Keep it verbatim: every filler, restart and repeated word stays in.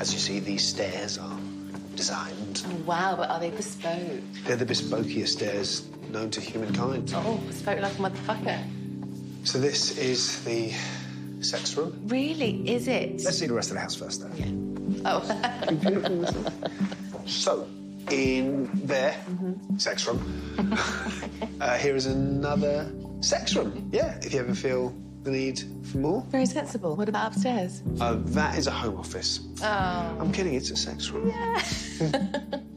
As you see, these stairs are designed. Oh, wow, but are they bespoke? They're the bespikiest stairs known to humankind. Oh, bespoke like a motherfucker. So this is the sex room. Really? Is it? Let's see the rest of the house first, though. Yeah. Oh. So, in there, mm-hmm. sex room. uh, here is another sex room. Yeah, if you ever feel the need for more. Very sensible. What about upstairs? Uh, that is a home office. Oh. I'm kidding, it's a sex room. Yeah.